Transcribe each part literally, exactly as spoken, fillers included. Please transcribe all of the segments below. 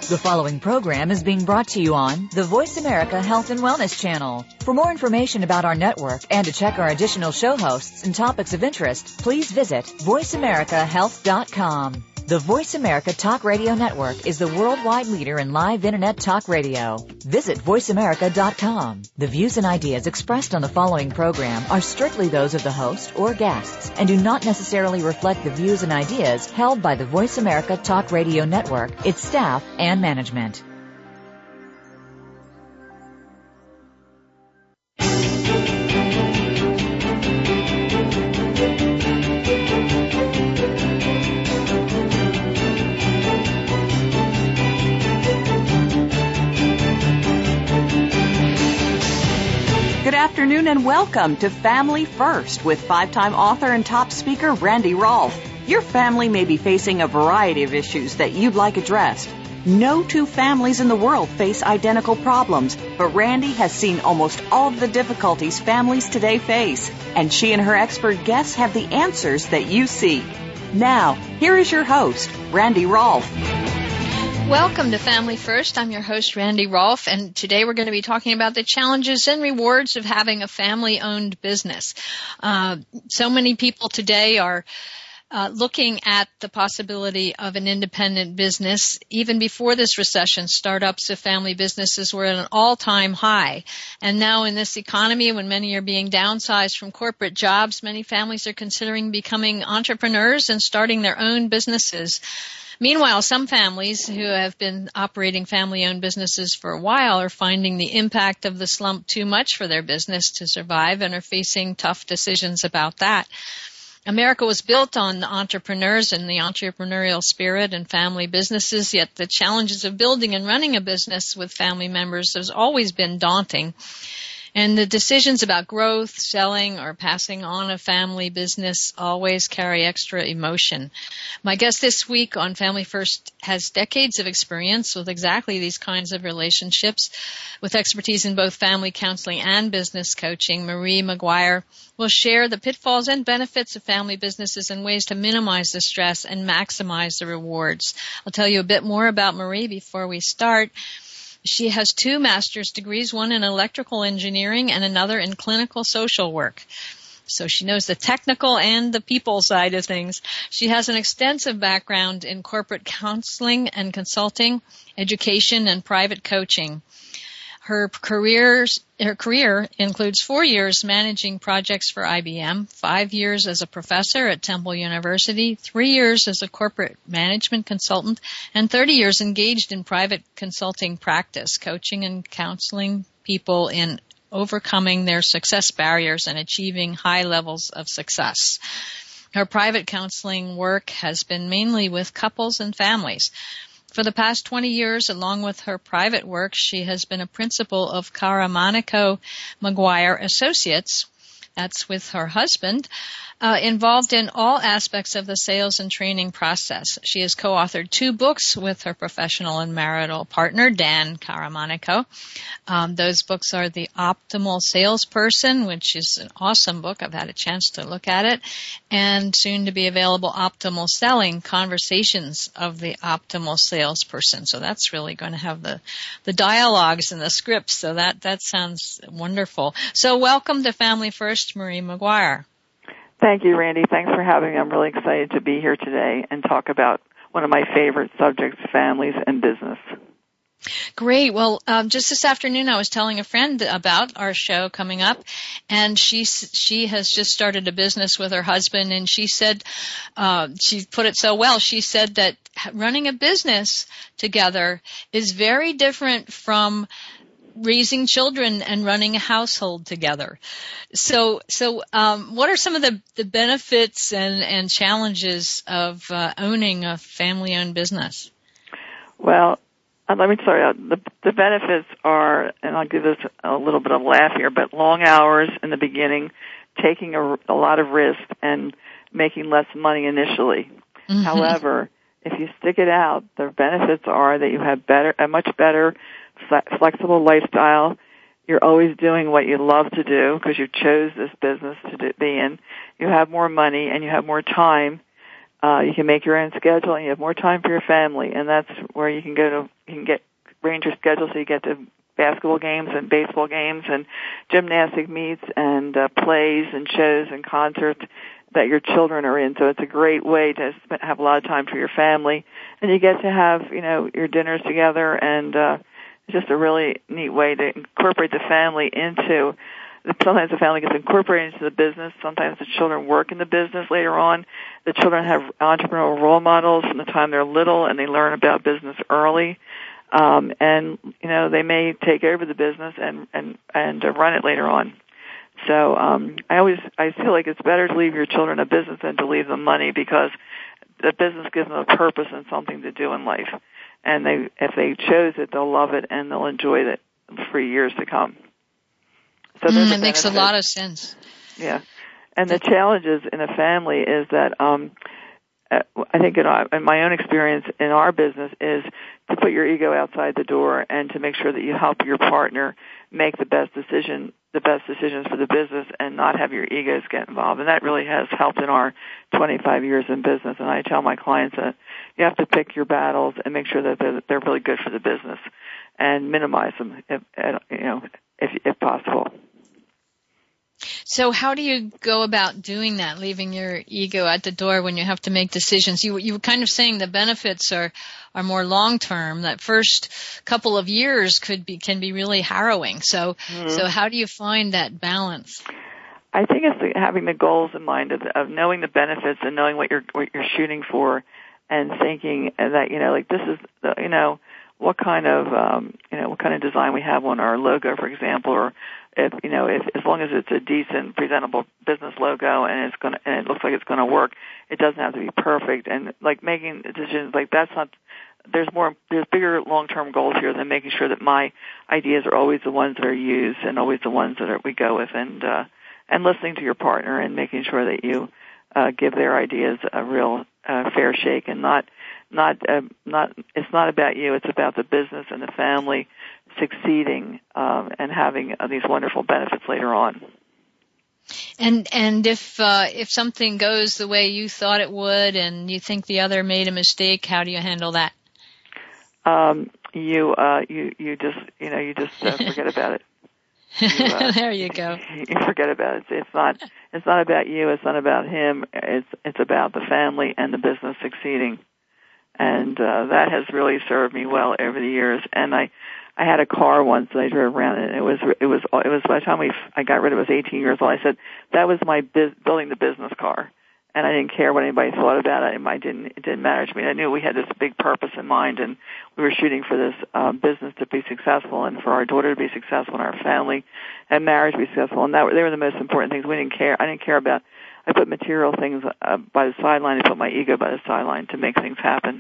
The following program is being brought to you on the Voice America Health and Wellness Channel. For more information about our network and to check our additional show hosts and topics of interest, please visit voice america health dot com. The Voice America Talk Radio Network is the worldwide leader in live Internet talk radio. Visit voice america dot com. The views and ideas expressed on the following program are strictly those of the host or guests and do not necessarily reflect the views and ideas held by the Voice America Talk Radio Network, its staff, and management. Good afternoon and welcome to Family First with five-time author and top speaker Randy Rolfe. Your family may be facing a variety of issues that you'd like addressed. No two families in the world face identical problems, but Randy has seen almost all of the difficulties families today face, and she and her expert guests have the answers that you seek. Now, here is your host, Randy Rolfe. Welcome to Family First. I'm your host, Randy Rolfe, and today we're going to be talking about the challenges and rewards of having a family-owned business. Uh, so many people today are uh, looking at the possibility of an independent business. Even before this recession, startups of family businesses were at an all-time high. And now in this economy, when many are being downsized from corporate jobs, many families are considering becoming entrepreneurs and starting their own businesses. Meanwhile, some families who have been operating family-owned businesses for a while are finding the impact of the slump too much for their business to survive and are facing tough decisions about that. America was built on entrepreneurs and the entrepreneurial spirit and family businesses, yet the challenges of building and running a business with family members has always been daunting. And the decisions about growth, selling, or passing on a family business always carry extra emotion. My guest this week on Family First has decades of experience with exactly these kinds of relationships. With expertise in both family counseling and business coaching, Marie McGuire will share the pitfalls and benefits of family businesses and ways to minimize the stress and maximize the rewards. I'll tell you a bit more about Marie before we start. She has two master's degrees, one in electrical engineering and another in clinical social work. So she knows the technical and the people side of things. She has an extensive background in corporate counseling and consulting, education, and private coaching. Her careers, her career includes four years managing projects for I B M, five years as a professor at Temple University, three years as a corporate management consultant, and thirty years engaged in private consulting practice, coaching and counseling people in overcoming their success barriers and achieving high levels of success. Her private counseling work has been mainly with couples and families. For the past twenty years, along with her private work, she has been a principal of Caramanico McGuire Associates, that's with her husband, uh, involved in all aspects of the sales and training process. She has co-authored two books with her professional and marital partner, Dan Caramanico. Um, those books are The Optimal Salesperson, which is an awesome book. I've had a chance to look at it. And soon to be available, Optimal Selling, Conversations of the Optimal Salesperson. So that's really going to have the, the dialogues and the scripts. So that, that sounds wonderful. So welcome to Family First, Marie McGuire. Thank you, Randy. Thanks for having me. I'm really excited to be here today and talk about one of my favorite subjects, families and business. Great. Well, um, just this afternoon, I was telling a friend about our show coming up, and she she has just started a business with her husband, and she said, uh, she put it so well. She said that running a business together is very different from raising children and running a household together. So, so um, what are some of the, the benefits and, and challenges of uh, owning a family-owned business? Well, uh, let me start out. The, the benefits are, and I'll give this a little bit of a laugh here, but long hours in the beginning, taking a, a lot of risk, and making less money initially. Mm-hmm. However, if you stick it out, the benefits are that you have better, a much better flexible lifestyle. You're always doing what you love to do because you chose this business to do, be in. You have more money and you have more time Uh, you can make your own schedule, and you have more time for your family, and that's where you can go to, you can get, arrange your schedule so you get to basketball games and baseball games and gymnastic meets and uh, plays and shows and concerts that your children are in. So it's a great way to have a lot of time for your family, and you get to have, you know, your dinners together, and uh, it's just a really neat way to incorporate the family into. Sometimes the family gets incorporated into the business. Sometimes the children work in the business later on. The children have entrepreneurial role models from the time they're little, and they learn about business early. Um, and, you know, they may take over the business and, and, and uh, run it later on. So um, I always I feel like it's better to leave your children a business than to leave them money, because the business gives them a purpose and something to do in life. And they if they chose it, they'll love it, and they'll enjoy it for years to come. So mm, it makes a lot of sense. Yeah. And the challenges in a family is that um, I think in, our, in my own experience in our business is to put your ego outside the door and to make sure that you help your partner make the best decision, the best decisions for the business, and not have your egos get involved. And that really has helped in our twenty-five years in business. And I tell my clients that you have to pick your battles and make sure that they're, they're really good for the business and minimize them, if, you know, if, if possible. So how do you go about doing that, leaving your ego at the door when you have to make decisions? You, you were kind of saying the benefits are, are more long-term. That first couple of years could be, can be really harrowing. So, mm-hmm. so how do you find that balance? I think it's having the goals in mind of, of knowing the benefits and knowing what you're, what you're shooting for, and thinking that, you know, like this is, the, you know, what kind of, um, you know, what kind of design we have on our logo, for example, or if, you know, if, as long as it's a decent, presentable business logo and it's going to, and it looks like it's going to work, it doesn't have to be perfect. And like making decisions like that's not, there's more, there's bigger long-term goals here than making sure that my ideas are always the ones that are used and always the ones that are, we go with, and, uh, and listening to your partner and making sure that you, uh, give their ideas a real, uh, fair shake, and not, not, uh, not, it's not about you, it's about the business and the family succeeding, um, and having uh, these wonderful benefits later on. And and if uh, if something goes the way you thought it would, and you think the other made a mistake, how do you handle that? Um, you uh, you you just you know you just uh, forget about it. You, uh, there you go. You forget about it. It's not it's not about you. It's not about him. It's it's about the family and the business succeeding, and uh, that has really served me well over the years. And I. I had a car once that I drove around, and it was it was it was by the time we I got rid of it, I was eighteen years old. I said that was my biz, building the business car, and I didn't care what anybody thought about it. And I didn't it didn't matter to me. I knew we had this big purpose in mind, and we were shooting for this uh, business to be successful, and for our daughter to be successful, and our family and marriage to be successful. And that they were the most important things. We didn't care. I didn't care about. I put material things uh, by the sideline. I put my ego by the sideline to make things happen.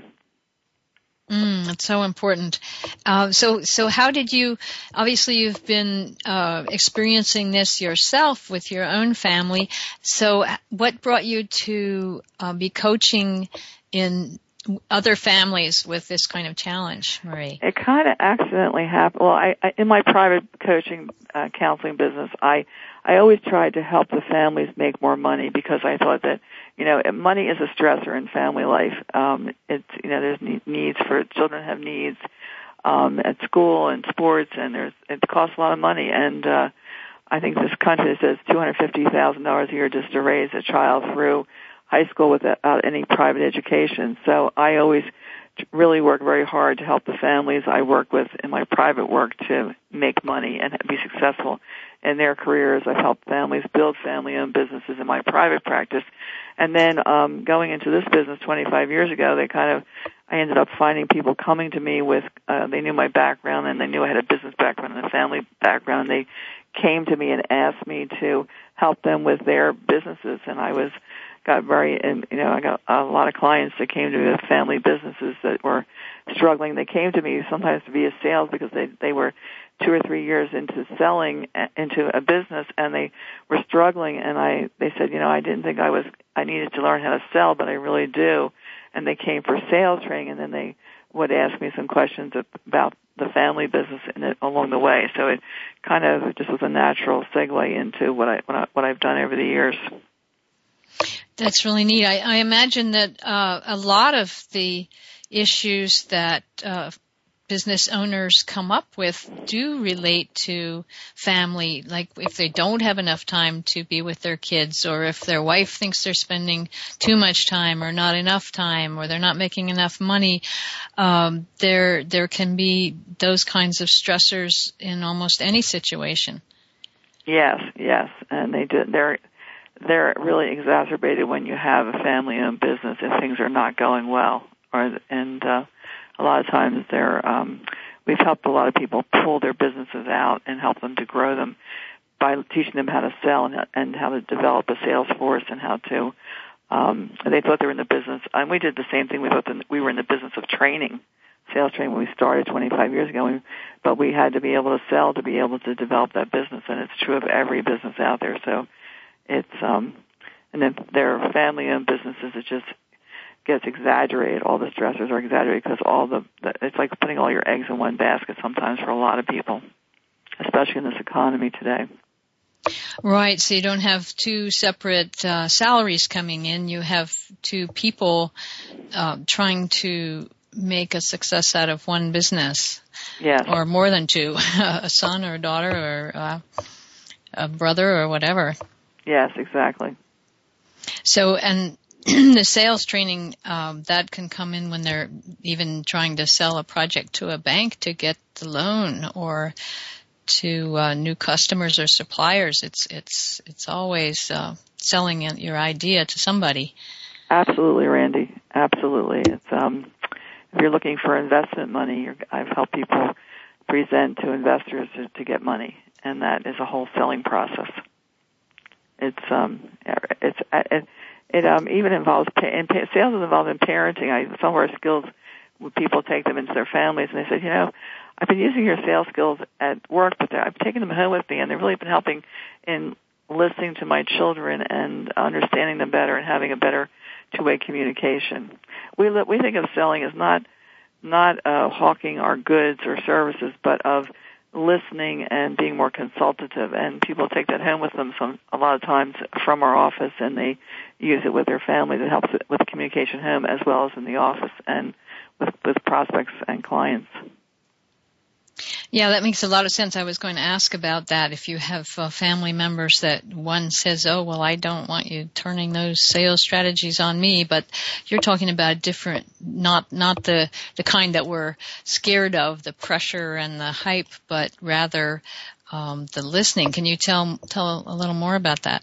Mm, that's so important. Uh, so, so how did you, obviously you've been, uh, experiencing this yourself with your own family. So what brought you to, uh, be coaching in other families with this kind of challenge, Marie? It kind of accidentally happened. Well, I, I in my private coaching, uh, counseling business, I, I always tried to help the families make more money, because I thought that, you know, money is a stressor in family life. Um, it's, you know, there's needs for, children have needs, um, at school and sports, and there's, it costs a lot of money. And, uh, I think this country says two hundred fifty thousand dollars a year just to raise a child through high school without any private education. So I always really work very hard to help the families I work with in my private work to make money and be successful in their careers. I've helped families build family-owned businesses in my private practice. And then um, going into this business twenty-five years ago, they kind of, I ended up finding people coming to me with, uh, they knew my background, and they knew I had a business background and a family background. They came to me and asked me to help them with their businesses, and I was got very, and you know, I got a lot of clients that came to me with family businesses that were struggling. They came to me sometimes via sales because they they were two or three years into selling into a business, and they were struggling. And I they said, you know, I didn't think I was I needed to learn how to sell, but I really do. And they came for sales training, and then they would ask me some questions about the family business in it along the way. So it kind of just was a natural segue into what I what, I, what I've done over the years. That's really neat. I, I imagine that uh, a lot of the issues that uh, business owners come up with do relate to family, like if they don't have enough time to be with their kids, or if their wife thinks they're spending too much time or not enough time, or they're not making enough money. Um, there, there can be those kinds of stressors in almost any situation. Yes, yes, and they do. They're they're really exacerbated when you have a family-owned business if things are not going well, or and. Uh, A lot of times they're, um, we've helped a lot of people pull their businesses out and help them to grow them by teaching them how to sell and, and how to develop a sales force and how to, um, they thought they were in the business, and we did the same thing. We thought we were in the business of training, sales training when we started twenty-five years ago, but we had to be able to sell to be able to develop that business, and it's true of every business out there. So it's, um, and then their family-owned businesses, it just gets exaggerated. All the stressors are exaggerated because all the, the it's like putting all your eggs in one basket sometimes for a lot of people, especially in this economy today. Right. So you don't have two separate uh, salaries coming in. You have two people uh, trying to make a success out of one business. Yes. Or more than two, a son or a daughter or uh, a brother or whatever. Yes, exactly. So, and the sales training, um, that can come in when they're even trying to sell a project to a bank to get the loan, or to uh, new customers or suppliers. It's it's it's always uh, selling your idea to somebody. Absolutely, Randy. Absolutely. It's um, if you're looking for investment money, you're, I've helped people present to investors to, to get money, and that is a whole selling process. It's um, it's it, it um even involves and sales is involved in parenting. I, some of our skills, people take them into their families, and they said, you know, I've been using your sales skills at work, but I've taken them home with me, and they've really been helping in listening to my children and understanding them better and having a better two-way communication. We we think of selling as not not uh, hawking our goods or services, but of listening and being more consultative. And people take that home with them some a lot of times from our office, and they use it with their families. It helps with the communication home as well as in the office and with, with prospects and clients. Yeah, that makes a lot of sense. I was going to ask about that. If you have uh, family members that one says, oh, well, I don't want you turning those sales strategies on me, but you're talking about a different, not not the, the kind that we're scared of, the pressure and the hype, but rather um, the listening. Can you tell tell a little more about that?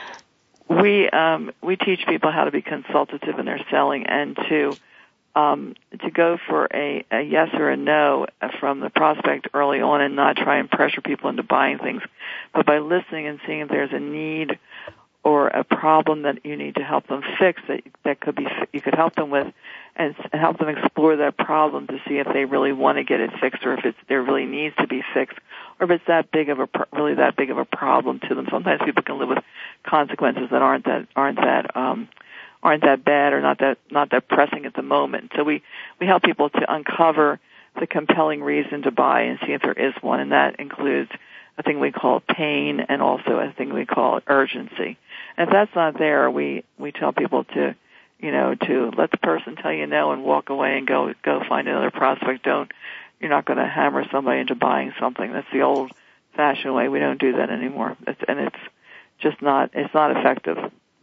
We um, we teach people how to be consultative in their selling and to Um, to go for a, a yes or a no from the prospect early on and not try and pressure people into buying things, but by listening and seeing if there's a need or a problem that you need to help them fix that that could be you could help them with, and help them explore that problem to see if they really want to get it fixed or if it's there really needs to be fixed or if it's that big of a really that big of a problem to them. Sometimes people can live with consequences that aren't that aren't that um, aren't that bad or not that not that pressing at the moment. So we, we help people to uncover the compelling reason to buy and see if there is one, and that includes a thing we call pain and also a thing we call urgency. And if that's not there, we, we tell people to, you know, to let the person tell you no and walk away and go go find another prospect. Don't you're not going to hammer somebody into buying something. That's the old-fashioned way. We don't do that anymore, it's, and it's just not it's not effective.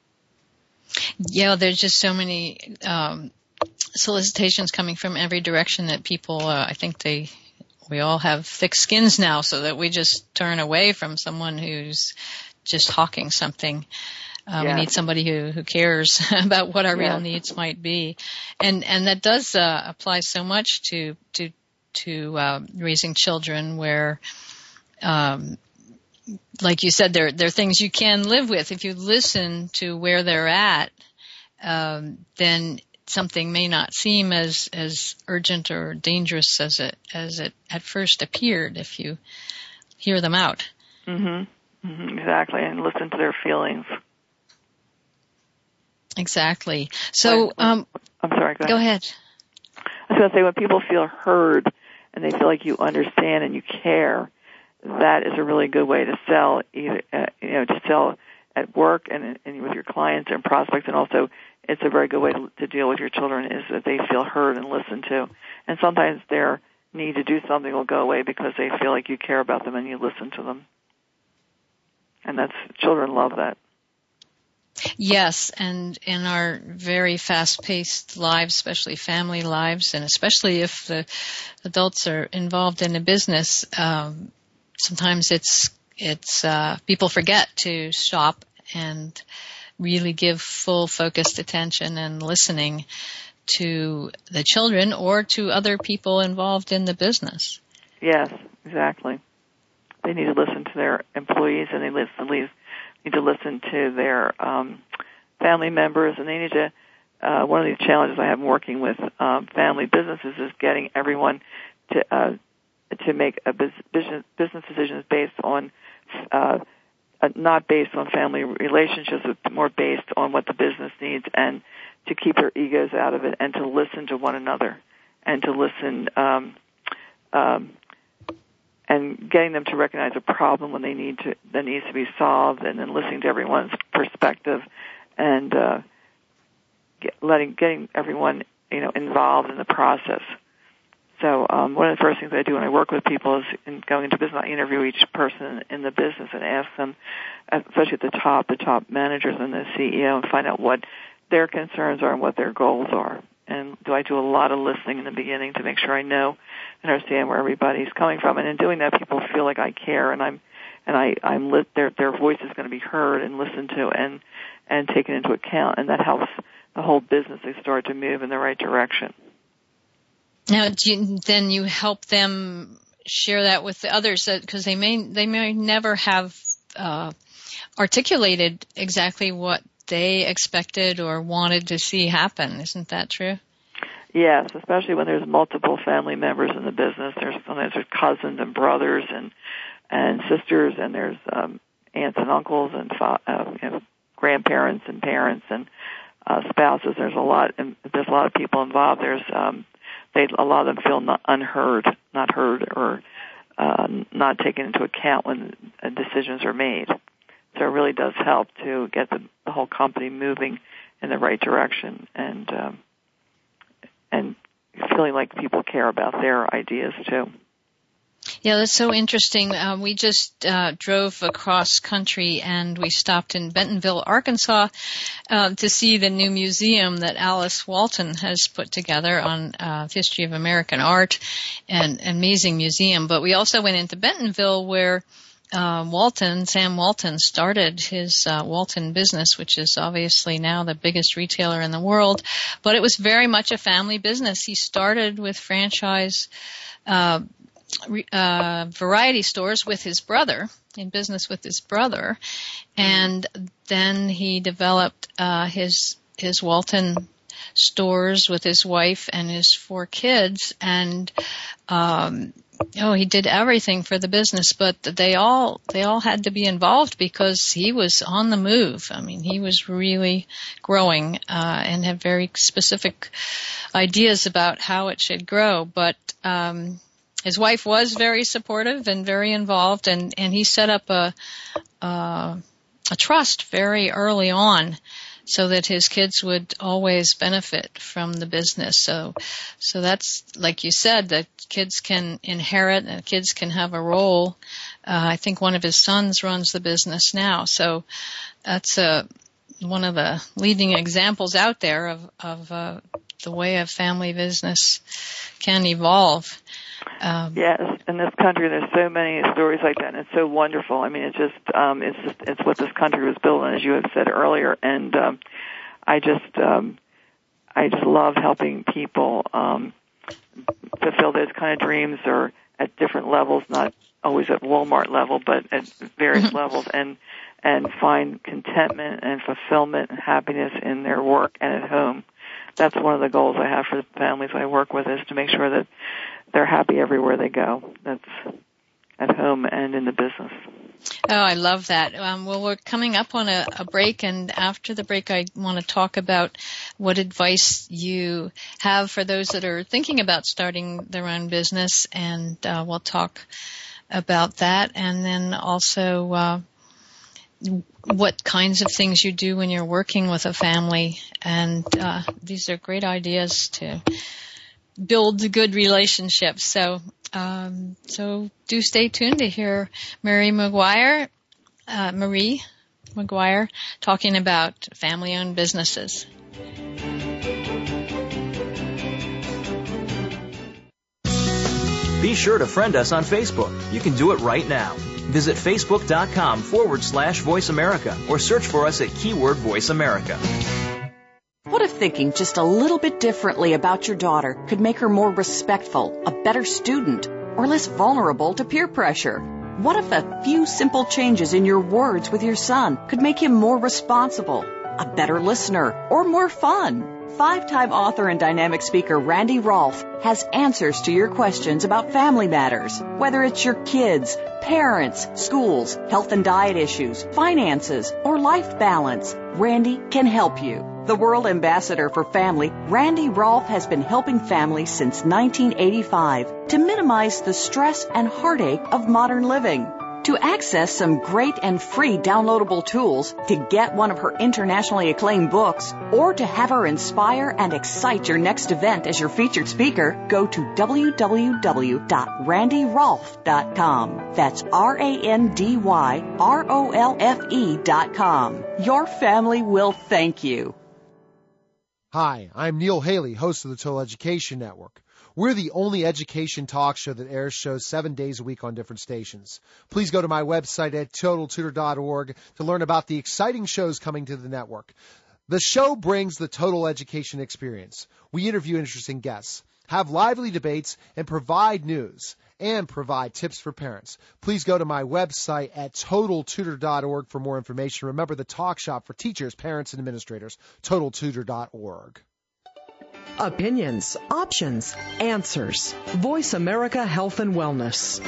Yeah, there's just so many um, solicitations coming from every direction that people, uh, I think they, we all have thick skins now, so that we just turn away from someone who's just hawking something. Uh, yeah. We need somebody who, who cares about what our yeah. real needs might be, and and that does uh, apply so much to to to uh, raising children, where. Um, Like you said, there, there are things you can live with. If you listen to where they're at, um, then something may not seem as, as urgent or dangerous as it, as it at first appeared if you hear them out. Mm-hmm. Mm-hmm. Exactly. And listen to their feelings. Exactly. So, um, I'm sorry, go ahead. Go ahead. I was going to say, when people feel heard and they feel like you understand and you care, that is a really good way to sell, either, uh, you know, to sell at work and, and with your clients and prospects, and also it's a very good way to, to deal with your children is that they feel heard and listened to. And sometimes their need to do something will go away because they feel like you care about them and you listen to them. And that's, children love that. Yes, and in our very fast-paced lives, especially family lives, and especially if the adults are involved in a business, um, sometimes it's it's uh, people forget to stop and really give full focused attention and listening to the children or to other people involved in the business. Yes, exactly. They need to listen to their employees, and they listen, need to listen to their um, family members, and they need to, uh, one of the challenges I have working with um, family businesses is getting everyone to uh, to make a business, business decisions based on, uh, not based on family relationships, but more based on what the business needs, and to keep their egos out of it, and to listen to one another, and to listen, um, um, and getting them to recognize a problem when they need to, that needs to be solved, and then listening to everyone's perspective, and uh, get, letting getting everyone, you know, involved in the process. So um, one of the first things I do when I work with people is in going into business, I interview each person in the business and ask them, especially at the top, the top managers and the C E O, and find out what their concerns are and what their goals are. And do I do a lot of listening in the beginning to make sure I know and understand where everybody's coming from. And in doing that, people feel like I care, and I'm and I I'm lit, their their voice is going to be heard and listened to and and taken into account, and that helps the whole business to start to move in the right direction. Now, do you, then you help them share that with the others, because they may they may never have uh, articulated exactly what they expected or wanted to see happen. Isn't that true? Yes, especially when there's multiple family members in the business. There's sometimes there's cousins and brothers and and sisters, and there's um, aunts and uncles and fa- uh, you know, grandparents and parents and uh, spouses. There's a lot, and there's a lot of people involved. There's um, they a lot of them feel not unheard, not heard, or uh, not taken into account when uh, decisions are made. So it really does help to get the, the whole company moving in the right direction, and um, and feeling like people care about their ideas too. Yeah, that's so interesting. Uh, we just uh, drove across country and we stopped in Bentonville, Arkansas, uh, to see the new museum that Alice Walton has put together on uh, history of American art, and an amazing museum. But we also went into Bentonville, where uh, Walton, Sam Walton, started his uh, Walton business, which is obviously now the biggest retailer in the world. But it was very much a family business. He started with franchise uh Uh, variety stores with his brother, in business with his brother, and then he developed uh, his his Walton stores with his wife and his four kids, and um, oh, he did everything for the business. But they all they all had to be involved because he was on the move. I mean, he was really growing uh, and had very specific ideas about how it should grow, but. Um, His wife was very supportive and very involved, and, and he set up a, uh, a trust very early on so that his kids would always benefit from the business. So, so that's, like you said, that kids can inherit and kids can have a role. Uh, I think one of his sons runs the business now. So that's a, one of the leading examples out there of, of uh, the way a family business can evolve. Um, yes, in this country, there's so many stories like that, and it's so wonderful. I mean, it's just, um, it's just, it's what this country was built on, as you have said earlier. And um, I just, um, I just love helping people um, fulfill those kind of dreams, or at different levels, not always at Walmart level, but at various levels, and and find contentment and fulfillment and happiness in their work and at home. That's one of the goals I have for the families I work with, is to make sure that they're happy everywhere they go. That's at home and in the business. Oh, I love that. Um, well, we're coming up on a, a break, and after the break, I want to talk about what advice you have for those that are thinking about starting their own business, and uh, we'll talk about that, and then also uh, what kinds of things you do when you're working with a family. And uh, these are great ideas to build good relationships. So, um, so do stay tuned to hear Marie McGuire, uh, Marie McGuire talking about family-owned businesses. Be sure to friend us on Facebook. You can do it right now. Visit facebook.com forward slash Voice America or search for us at keyword Voice America. What if thinking just a little bit differently about your daughter could make her more respectful, a better student, or less vulnerable to peer pressure? What if a few simple changes in your words with your son could make him more responsible, a better listener, or more fun? Five-time author and dynamic speaker Randy Rolfe has answers to your questions about family matters. Whether it's your kids, parents, schools, health and diet issues, finances, or life balance, Randy can help you. The World Ambassador for Family, Randy Rolfe has been helping families since nineteen eighty-five to minimize the stress and heartache of modern living. To access some great and free downloadable tools, to get one of her internationally acclaimed books, or to have her inspire and excite your next event as your featured speaker, go to w w w dot randy rolfe dot com. That's R A N D Y R O L F E dot com. Your family will thank you. Hi, I'm Neil Haley, host of the Total Education Network. We're the only education talk show that airs shows seven days a week on different stations. Please go to my website at total tutor dot org to learn about the exciting shows coming to the network. The show brings the total education experience. We interview interesting guests, have lively debates, and provide news and provide tips for parents. Please go to my website at total tutor dot org for more information. Remember, the talk shop for teachers, parents, and administrators, total tutor dot org. Opinions, options, answers. Voice America Health and Wellness.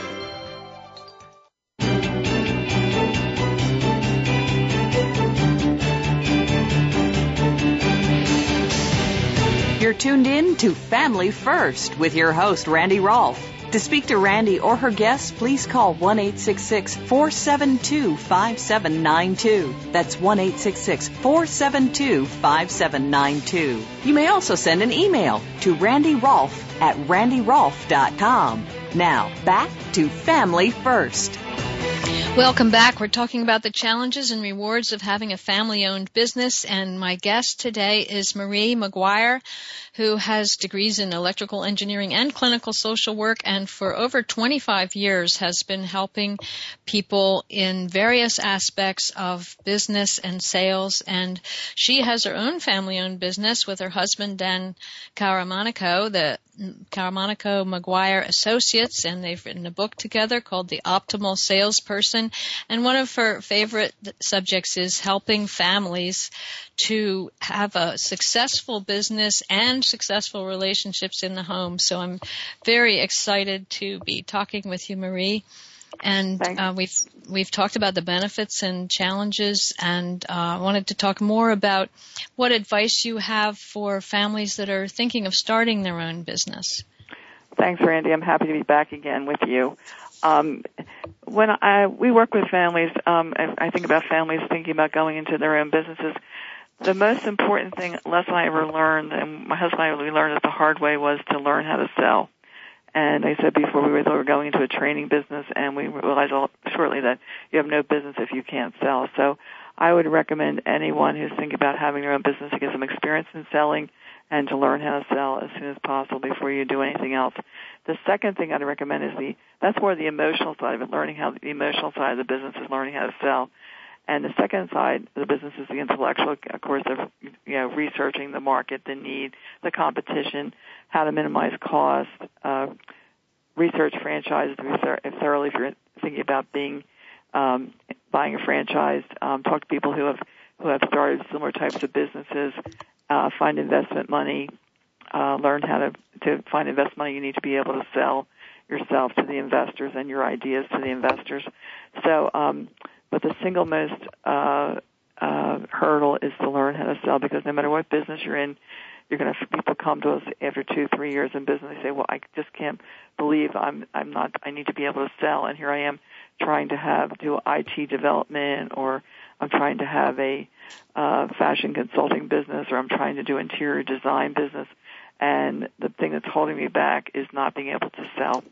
You're tuned in to Family First with your host, Randy Rolfe. To speak to Randy or her guests, please call one eight six six, four seven two, five seven nine two. That's one eight six six, four seven two, five seven nine two. You may also send an email to randy rolfe at randy rolfe dot com. Now, back to Family First. Welcome back. We're talking about the challenges and rewards of having a family-owned business, and my guest today is Marie McGuire, who has degrees in electrical engineering and clinical social work, and for over twenty-five years has been helping people in various aspects of business and sales. And she has her own family-owned business with her husband, Dan Caramanico, the Caramanico McGuire Associates, and they've written a book together called The Optimal Salesperson. And one of her favorite subjects is helping families to have a successful business and successful relationships in the home. So I'm very excited to be talking with you, Marie. And uh, we've we've talked about the benefits and challenges, and I uh, wanted to talk more about what advice you have for families that are thinking of starting their own business. Thanks, Randy. I'm happy to be back again with you. Um, when I we work with families, um, I, I think about families thinking about going into their own businesses. The most important thing, lesson I ever learned, and my husband and I really learned it the hard way, was to learn how to sell. And I said before, we were, we were going into a training business, and we realized all, shortly that you have no business if you can't sell. So I would recommend anyone who's thinking about having their own business to get some experience in selling and to learn how to sell as soon as possible before you do anything else. The second thing I'd recommend is the that's more the emotional side of it, learning how the emotional side of the business is learning how to sell. And the second side of the business is the intellectual, of course, of you know, researching the market, the need, the competition, how to minimize cost, uh, research franchises thoroughly if you're thinking about being um, buying a franchise. Um, talk to people who have who have started similar types of businesses. Uh, find investment money. Uh, learn how to to find investment money. You need to be able to sell yourself to the investors and your ideas to the investors. So. Um, But the single most uh, uh, hurdle is to learn how to sell, because no matter what business you're in, you're going to have people come to us after two, three years in business. They say, "Well, I just can't believe I'm I'm not. I need to be able to sell, and here I am trying to have do I T development, or I'm trying to have a uh, fashion consulting business, or I'm trying to do interior design business, and the thing that's holding me back is not being able to sell.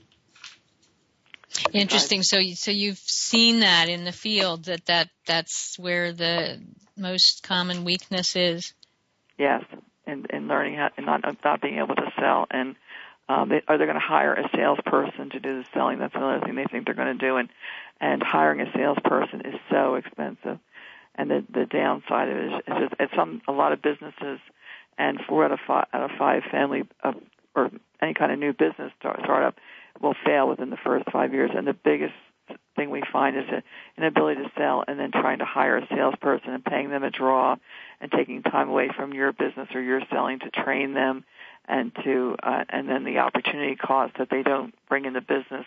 Interesting. So, so you've seen that in the field, that, that that's where the most common weakness is. Yes, and, and learning how, and not not being able to sell, and um, they, are they going to hire a salesperson to do the selling? That's another thing they think they're going to do, and and hiring a salesperson is so expensive. And the the downside of it is, is just at some a lot of businesses, and four out of five out of five family uh, or any kind of new business start, startup will fail within the first five years. And the biggest thing we find is an inability to sell, and then trying to hire a salesperson and paying them a draw, and taking time away from your business or your selling to train them, and to uh, and then the opportunity cost that they don't bring in the business.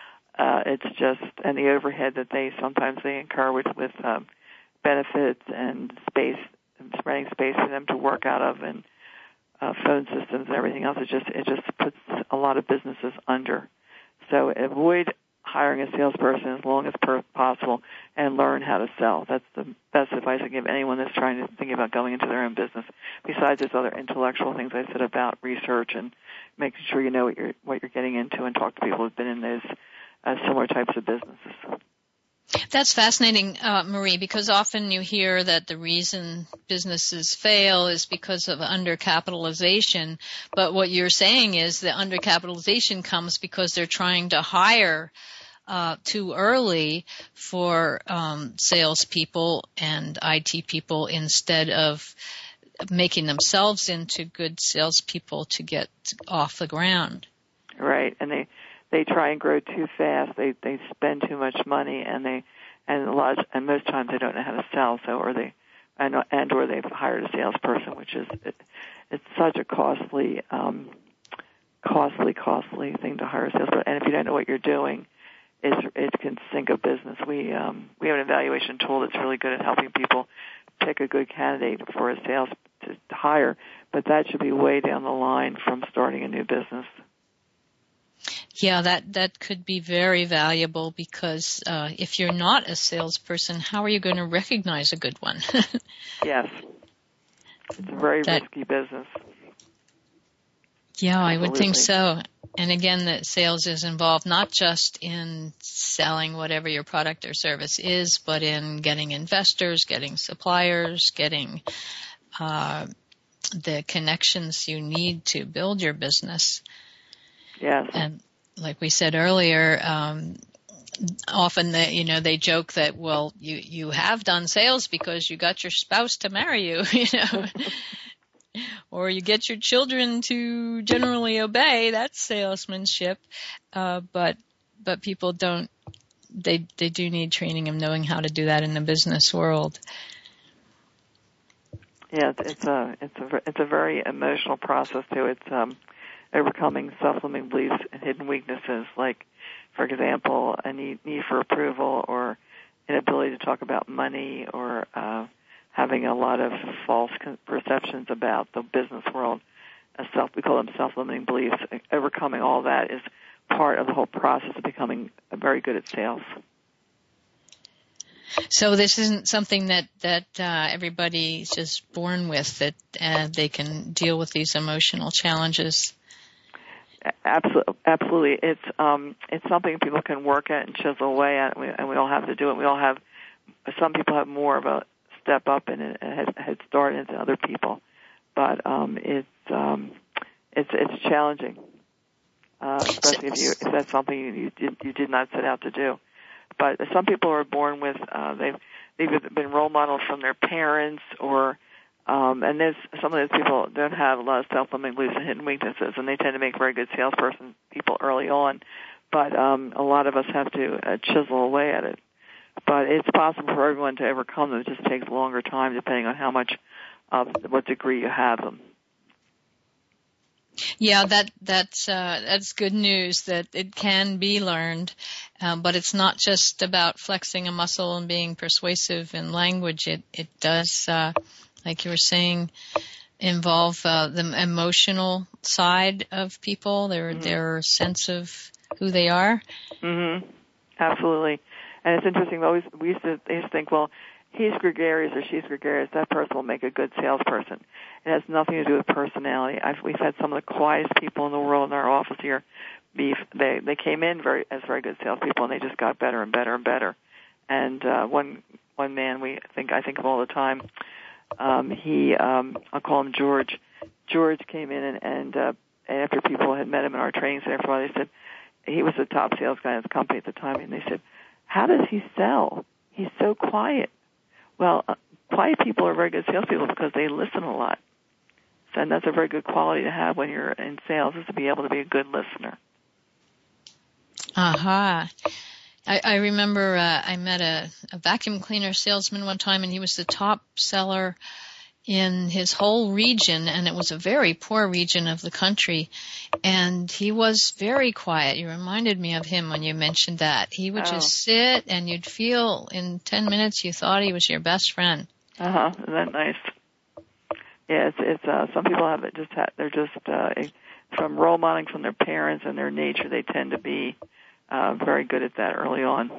Uh, it's just, and the overhead that they sometimes they incur with with um, benefits and space, and renting space for them to work out of, and uh, phone systems and everything else. It just it just puts a lot of businesses under. So avoid hiring a salesperson as long as per- possible, and learn how to sell. That's the best advice I give anyone that's trying to think about going into their own business. Besides those other intellectual things I said about research and making sure you know what you're what you're getting into, and talk to people who've been in those uh, similar types of businesses. That's fascinating, uh, Marie, because often you hear that the reason businesses fail is because of undercapitalization. But what you're saying is that undercapitalization comes because they're trying to hire uh, too early for um, salespeople and I T people, instead of making themselves into good salespeople to get off the ground. Right, and they they try and grow too fast. They they spend too much money, and they and a lot and most times they don't know how to sell. So, or they and and or they've hired a salesperson, which is it, it's such a costly, um, costly, costly thing to hire a salesperson. And if you don't know what you're doing, it's, it can sink a business. We um, we have an evaluation tool that's really good at helping people pick a good candidate for a sales to hire, but that should be way down the line from starting a new business. Yeah, that, that could be very valuable, because uh, if you're not a salesperson, how are you going to recognize a good one? Yes. It's a very that, risky business. Yeah, Absolutely. I would think so. And again, that sales is involved not just in selling whatever your product or service is, but in getting investors, getting suppliers, getting uh, the connections you need to build your business. Yes. And like we said earlier, um, often they, you know, they joke that, well, you, you have done sales because you got your spouse to marry you, you know, or you get your children to generally obey. That's salesmanship. Uh, but, but people don't, they, they do need training of knowing how to do that in the business world. Yeah, it's a, it's a, it's a very emotional process too. It's, um, overcoming self-limiting beliefs and hidden weaknesses, like, for example, a need, need for approval, or inability to talk about money, or uh, having a lot of false perceptions about the business world. A self, we call them self-limiting beliefs. Overcoming all that is part of the whole process of becoming very good at sales. So this isn't something that that uh, everybody's just born with, that uh, they can deal with these emotional challenges. Absolutely, absolutely. It's um, it's something people can work at and chisel away at, and we, and we all have to do it. We all have. Some people have more of a step up and a head, head start than other people, but um, it's um, it's it's challenging, uh, especially if you if that's something you you did, you did not set out to do. But some people are born with uh, they've they've been role models from their parents, or Um, and there's, some of those people don't have a lot of self-limiting beliefs and hidden weaknesses, and they tend to make very good salesperson people early on. But um, a lot of us have to uh, chisel away at it. But it's possible for everyone to overcome them. It just takes a longer time, depending on how much, uh, what degree you have them. Yeah, that that's uh, that's good news that it can be learned, um, but it's not just about flexing a muscle and being persuasive in language. It it does, uh, like you were saying, involve uh, the emotional side of people, their mm-hmm. their sense of who they are. Mm-hmm. Absolutely, and it's interesting. We always we used to, they used to think, well, he's gregarious or she's gregarious, that person will make a good salesperson. It has nothing to do with personality. I've, we've had some of the quietest people in the world in our office here. Be, they they came in very as very good salespeople, and they just got better and better and better. And uh, one one man we think I think of all the time. Um, he um, I'll call him George. George came in and, and uh, after people had met him in our training center for a while, they said he was the top sales guy in the company at the time, and they said, "How does he sell? He's so quiet." Well, uh, quiet people are very good salespeople because they listen a lot. So, and that's a very good quality to have when you're in sales, is to be able to be a good listener. Aha. Uh-huh. I, I remember uh, I met a, a vacuum cleaner salesman one time, and he was the top seller in his whole region, and it was a very poor region of the country. And he was very quiet. You reminded me of him when you mentioned that. He would oh. just sit, and you'd feel in ten minutes you thought he was your best friend. Uh huh. Isn't that nice? Yeah, it's it's. Uh, some people have it. Just ha- they're just uh, from role modeling from their parents and their nature. They tend to be uh, very good at that early on.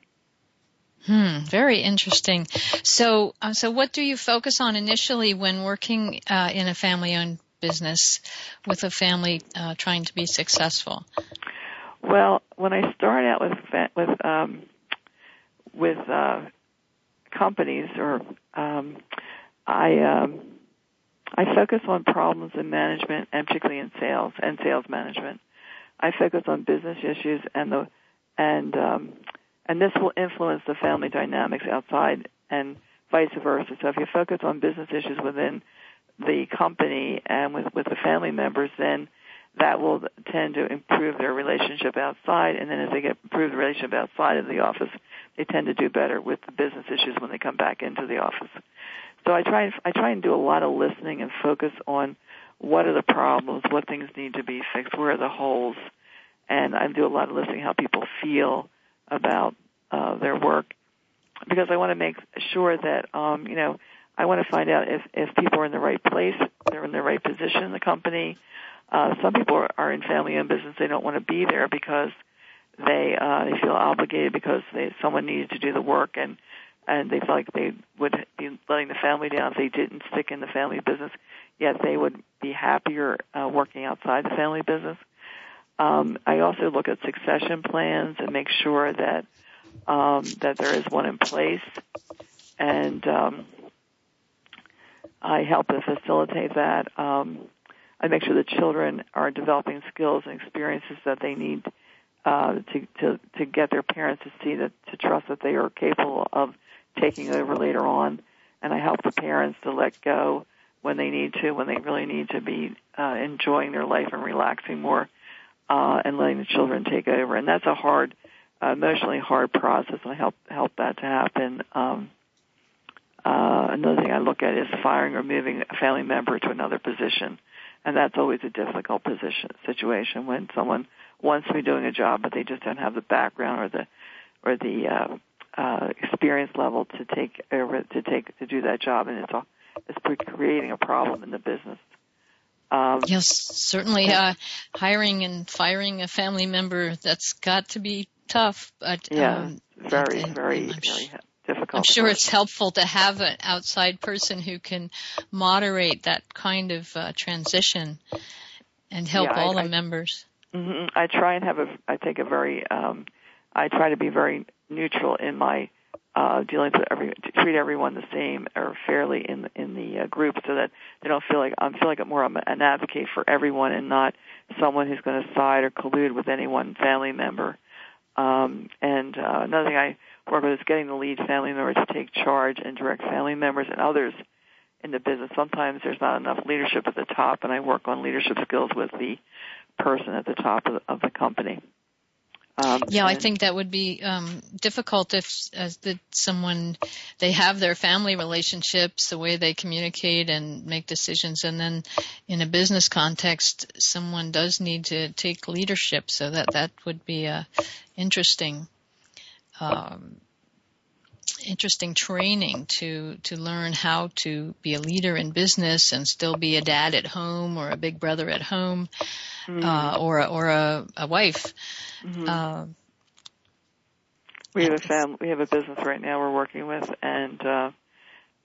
Hmm, very interesting. So, uh, so what do you focus on initially when working uh, in a family-owned business with a family uh, trying to be successful? Well, when I start out with with um, with uh, companies, or um, I um, I focus on problems in management, and particularly in sales and sales management. I focus on business issues and the and um, and this will influence the family dynamics outside and vice versa. So if you focus on business issues within the company and with, with the family members, then that will tend to improve their relationship outside. And then as they get improve the relationship outside of the office, they tend to do better with the business issues when they come back into the office. So I try I try and do a lot of listening and focus on what are the problems, what things need to be fixed, where are the holes, and I do a lot of listening how people feel about uh, their work, because I want to make sure that, um, you know, I want to find out if, if people are in the right place, they're in the right position in the company. Uh, some people are, are in family-owned business. They don't want to be there because they uh, they feel obligated because they, someone needed to do the work, and, and they feel like they would be letting the family down if they didn't stick in the family business, yet they would be happier uh, working outside the family business. Um, I also look at succession plans and make sure that um, that there is one in place, and um, I help to facilitate that. Um, I make sure the children are developing skills and experiences that they need uh, to, to to get their parents to see that, to trust that they are capable of taking over later on, and I help the parents to let go when they need to, when they really need to be uh, enjoying their life and relaxing more. Uh, and letting the children take over, and that's a hard, uh, emotionally hard process. I help help that to happen. Um, uh, another thing I look at is firing or moving a family member to another position, and that's always a difficult position situation when someone wants to be doing a job, but they just don't have the background or the or the uh, uh, experience level to take over to take to do that job, and it's all, it's creating a problem in the business. Um, yes, certainly. Uh, hiring and firing a family member, that's got to be tough. But yeah, um, very, and, very, and very sh- difficult. I'm sure it's helpful to have an outside person who can moderate that kind of uh, transition and help yeah, all I, the I, members. Mm-hmm. I try and have a. I take a very. Um, I try to be very neutral in my. Uh, dealing with every, to treat everyone the same or fairly in in the uh, group, so that they don't feel like I'm feel like I'm more I'm an advocate for everyone and not someone who's going to side or collude with any one family member. Um, and uh, another thing I work with is getting the lead family member to take charge and direct family members and others in the business. Sometimes there's not enough leadership at the top, and I work on leadership skills with the person at the top of the, of the company. Um, yeah, I think that would be um, difficult if as that someone, they have their family relationships, the way they communicate and make decisions, and then in a business context, someone does need to take leadership. So that that would be a interesting, um, interesting training to to learn how to be a leader in business and still be a dad at home or a big brother at home, mm-hmm. uh, or a, or a, a wife. Mm-hmm. Uh, we have a fam- we have a business right now we're working with, and uh,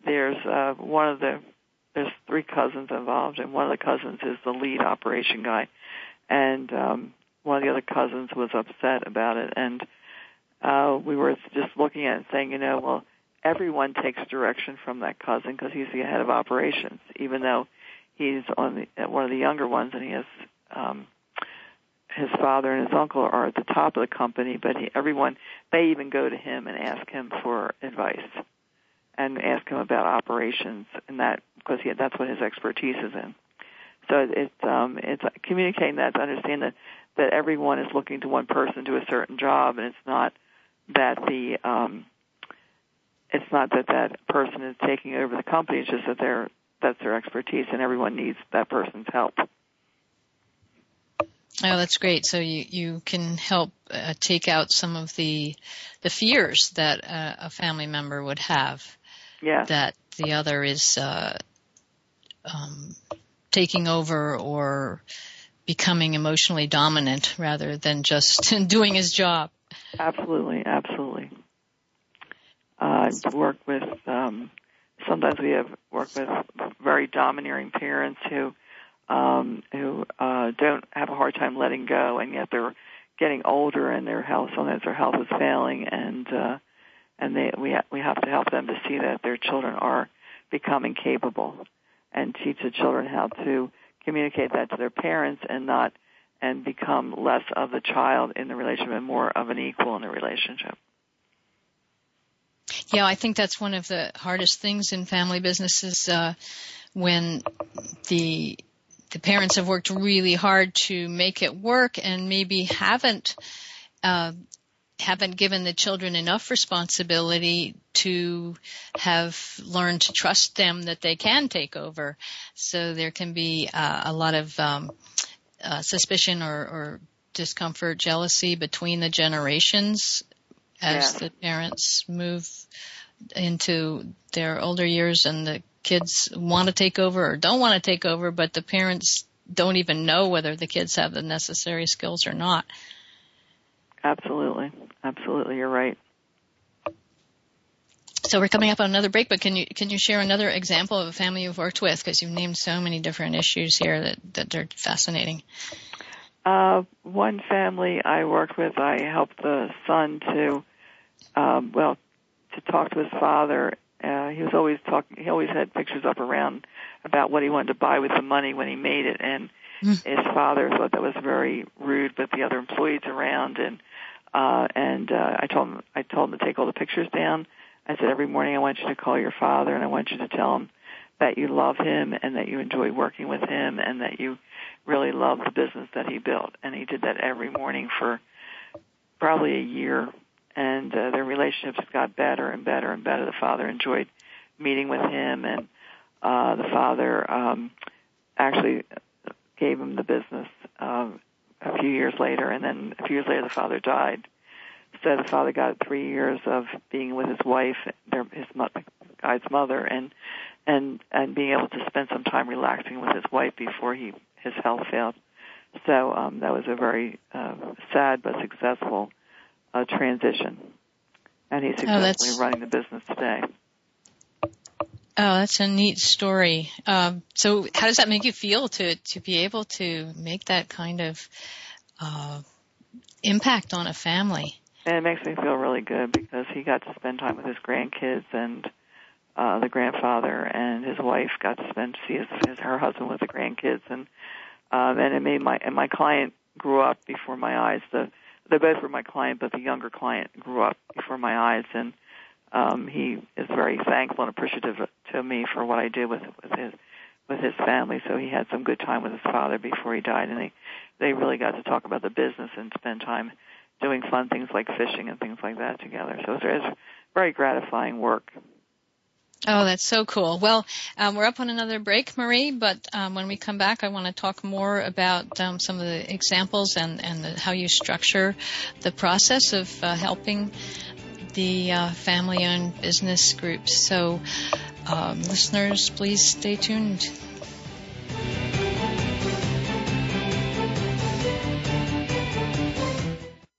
there's uh, one of the there's three cousins involved, and one of the cousins is the lead operation guy, and um, one of the other cousins was upset about it, and uh, we were just looking at it and saying, you know, well, everyone takes direction from that cousin because he's the head of operations, even though he's on the, one of the younger ones, and he has um, his father and his uncle are at the top of the company, but he, everyone, they even go to him and ask him for advice and ask him about operations, and that because he, that's what his expertise is in. So it's um, it's communicating that to understand that, that everyone is looking to one person to do a certain job, and it's not that the um, it's not that that person is taking over the company. It's just that they're that's their expertise, and everyone needs that person's help. Oh, that's great. So you, you can help uh, take out some of the the fears that uh, a family member would have. Yeah. That the other is uh, um, taking over or becoming emotionally dominant rather than just doing his job. Absolutely, absolutely. Uh, I've worked with, um, sometimes we have worked with very domineering parents who um, who uh, don't have a hard time letting go, and yet they're getting older and their health, sometimes their health is failing, and uh, and they we ha- we have to help them to see that their children are becoming capable, and teach the children how to communicate that to their parents and not and become less of the child in the relationship and more of an equal in the relationship. Yeah, I think that's one of the hardest things in family businesses uh, when the the parents have worked really hard to make it work and maybe haven't uh, haven't given the children enough responsibility to have learned to trust them that they can take over. So there can be uh, a lot of um, uh, suspicion or, or discomfort, jealousy between the generations as yeah. the parents move into their older years and the kids want to take over or don't want to take over, but the parents don't even know whether the kids have the necessary skills or not. Absolutely. Absolutely. You're right. So we're coming up on another break, but can you can you share another example of a family you've worked with? Because you've named so many different issues here that, that are fascinating. Uh, one family I worked with, I helped the son to, um, well, to talk to his father. Uh, he was always talking, he always had pictures up around about what he wanted to buy with the money when he made it, and mm. his father thought that was very rude with the other employees around, and uh, and uh, I told him I told him to take all the pictures down. I said, every morning I want you to call your father, and I want you to tell him that you love him and that you enjoy working with him and that you really love the business that he built. And he did that every morning for probably a year, and uh, their relationships got better and better and better. The father enjoyed meeting with him, and uh, the father um, actually gave him the business um, a few years later, and then a few years later the father died. So the father got three years of being with his wife, their, his mother, guy's mother, and and and being able to spend some time relaxing with his wife before he his health failed. So um, that was a very uh, sad but successful uh, transition, and he's successfully oh, running the business today. Oh, that's a neat story. Um, so how does that make you feel to to be able to make that kind of uh, impact on a family? And it makes me feel really good because he got to spend time with his grandkids, and uh, the grandfather and his wife got to spend see his, his her husband with the grandkids, and um, and it made my and my client grew up before my eyes. The they both were my client, but the younger client grew up before my eyes, and um, he is very thankful and appreciative to me for what I did with with his with his family. So he had some good time with his father before he died, and they they really got to talk about the business and spend time doing fun things like fishing and things like that together. So it's, it's very gratifying work. Oh, that's so cool. Well, um, we're up on another break, Marie, but um, when we come back, I want to talk more about um, some of the examples and, and the, how you structure the process of uh, helping the uh, family-owned business groups. So, um, listeners, please stay tuned.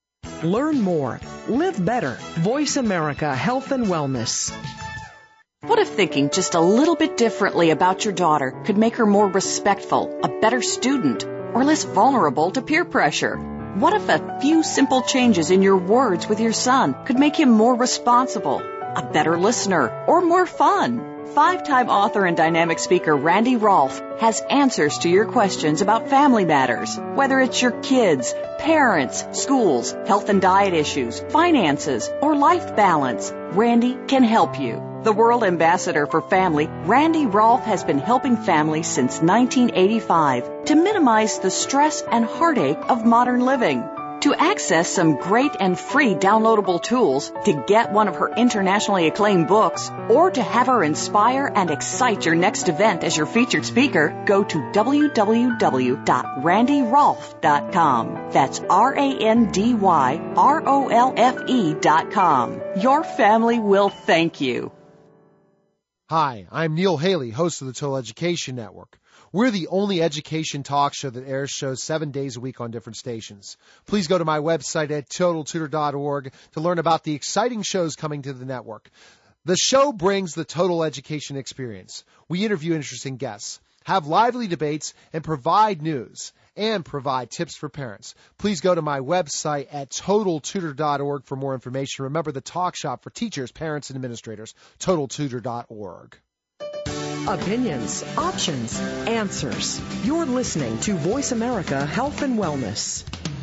Learn more. Live better. Voice America Health and Wellness. What What if thinking just a little bit differently about your daughter could make her more respectful, a better student, or less vulnerable to peer pressure? What if a few simple changes in your words with your son could make him more responsible, a better listener, or more fun? Five-time author and dynamic speaker Randy Rolfe has answers to your questions about family matters. Whether it's your kids, parents, schools, health and diet issues, finances, or life balance, Randy can help you. The World Ambassador for Family, Randy Rolfe has been helping families since nineteen eighty-five to minimize the stress and heartache of modern living. To access some great and free downloadable tools, to get one of her internationally acclaimed books, or to have her inspire and excite your next event as your featured speaker, go to w w w dot randy rolfe dot com. That's R A N D Y R O L F E dot com. Your family will thank you. Hi, I'm Neil Haley, host of the Total Education Network. We're the only education talk show that airs shows seven days a week on different stations. Please go to my website at total tutor dot org to learn about the exciting shows coming to the network. The show brings the total education experience. We interview interesting guests, have lively debates, and provide news and provide tips for parents. Please go to my website at total tutor dot org for more information. Remember, the talk shop for teachers, parents, and administrators, total tutor dot org. Opinions, options, answers. You're listening to Voice America Health and Wellness.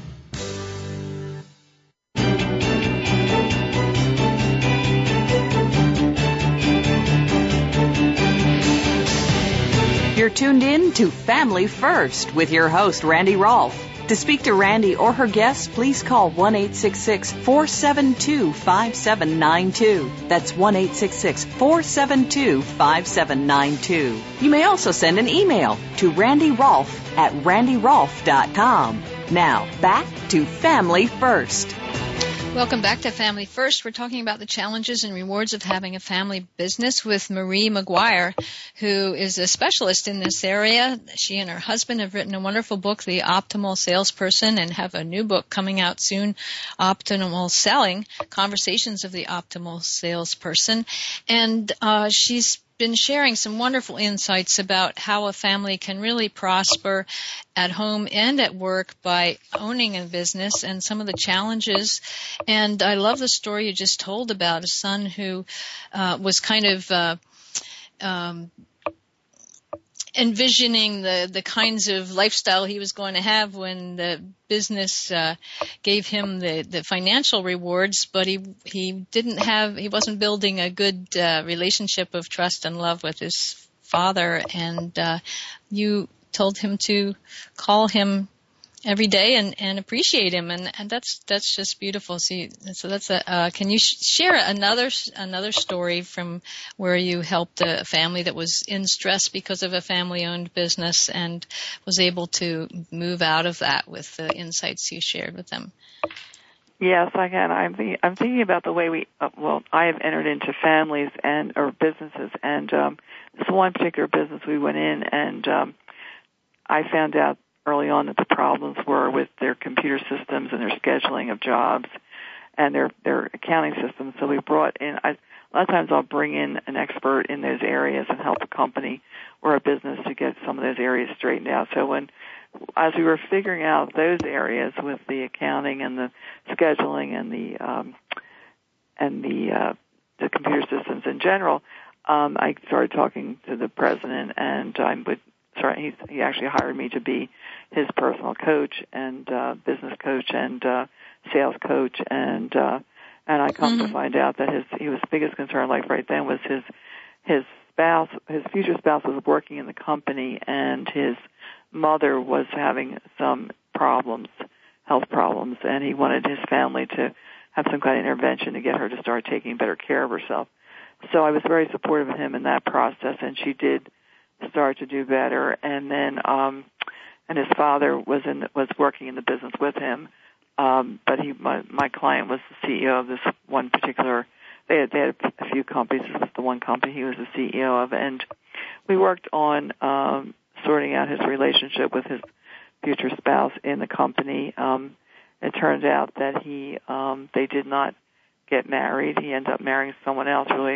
You're tuned in to Family First with your host, Randy Rolfe. To speak to Randy or her guests, please call one eight six six, four seven two, five seven nine two. That's one eight six six, four seven two, five seven nine two. You may also send an email to randy rolfe at randy rolfe dot com. Now, back to Family First. Welcome back to Family First. We're talking about the challenges and rewards of having a family business with Marie McGuire, who is a specialist in this area. She and her husband have written a wonderful book, The Optimal Salesperson, and have a new book coming out soon, Optimal Selling, Conversations of the Optimal Salesperson. And uh, she's been sharing some wonderful insights about how a family can really prosper at home and at work by owning a business and some of the challenges. And I love the story you just told about a son who uh, was kind of uh, um, envisioning the, the kinds of lifestyle he was going to have when the business uh, gave him the, the financial rewards, but he he didn't have he wasn't building a good uh, relationship of trust and love with his father. And uh, you told him to call him every day and, and appreciate him, and, and that's that's just beautiful. See, so that's a. Uh, can you sh- share another another story from where you helped a family that was in stress because of a family-owned business and was able to move out of that with the insights you shared with them? Yes, I can. I'm thinking, I'm thinking about the way we. Uh, well, I have entered into families and or businesses, and um, this one particular business we went in, and um, I found out early on that the problems were with their computer systems and their scheduling of jobs and their their accounting systems. So we brought in, I, a lot of times I'll bring in an expert in those areas and help a company or a business to get some of those areas straightened out. So when, as we were figuring out those areas with the accounting and the scheduling and the um, and the uh, the computer systems in general, um, I started talking to the president, and I would. Sorry, he, he actually hired me to be his personal coach and uh, business coach and uh, sales coach, and uh, and I come mm-hmm. to find out that his he was biggest concern, like right then, was his his spouse, his future spouse was working in the company, and his mother was having some problems, health problems, and he wanted his family to have some kind of intervention to get her to start taking better care of herself. So I was very supportive of him in that process, and she did start to do better. And then, um, and his father was in was working in the business with him, um, but he my, my client was the C E O of this one particular. They had, they had a few companies. This was the one company he was the C E O of, and we worked on um, sorting out his relationship with his future spouse in the company. Um, it turned out that he um, they did not get married. He ended up marrying someone else really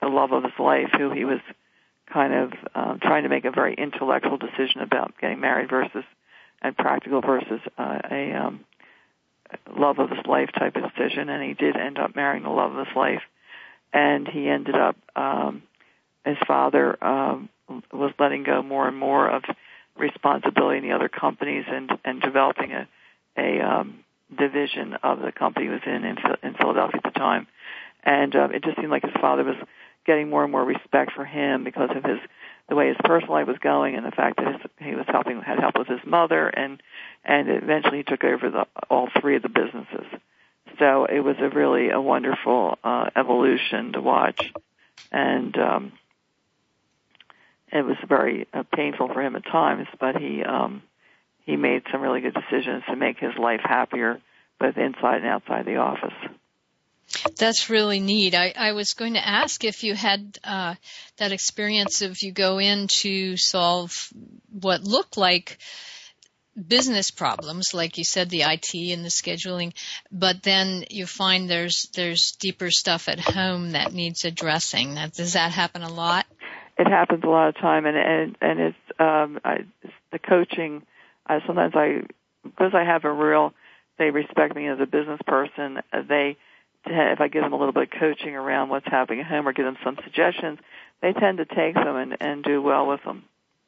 the love of his life, who he was kind of um, trying to make a very intellectual decision about getting married versus and practical versus uh, a um, love of his life type of decision. And he did end up marrying the love of his life. And he ended up, um, his father um, was letting go more and more of responsibility in the other companies and, and developing a, a um, division of the company he was in in, in Philadelphia at the time. And uh, it just seemed like his father was getting more and more respect for him because of his the way his personal life was going and the fact that his, he was helping had help with his mother, and and eventually he took over the, all three of the businesses. So it was a really a wonderful uh, evolution to watch, and um, it was very uh, painful for him at times. But he um, he made some really good decisions to make his life happier, both inside and outside the office. That's really neat. I, I was going to ask if you had uh, that experience of you go in to solve what looked like business problems, like you said, the I T and the scheduling, but then you find there's there's deeper stuff at home that needs addressing. That, does that happen a lot? It happens a lot of time, and and, and it's, um, I, it's the coaching. Uh, sometimes I, because I have a real, they respect me as a business person. Uh, they, if I give them a little bit of coaching around what's happening at home or give them some suggestions, they tend to take them and, and do well with them.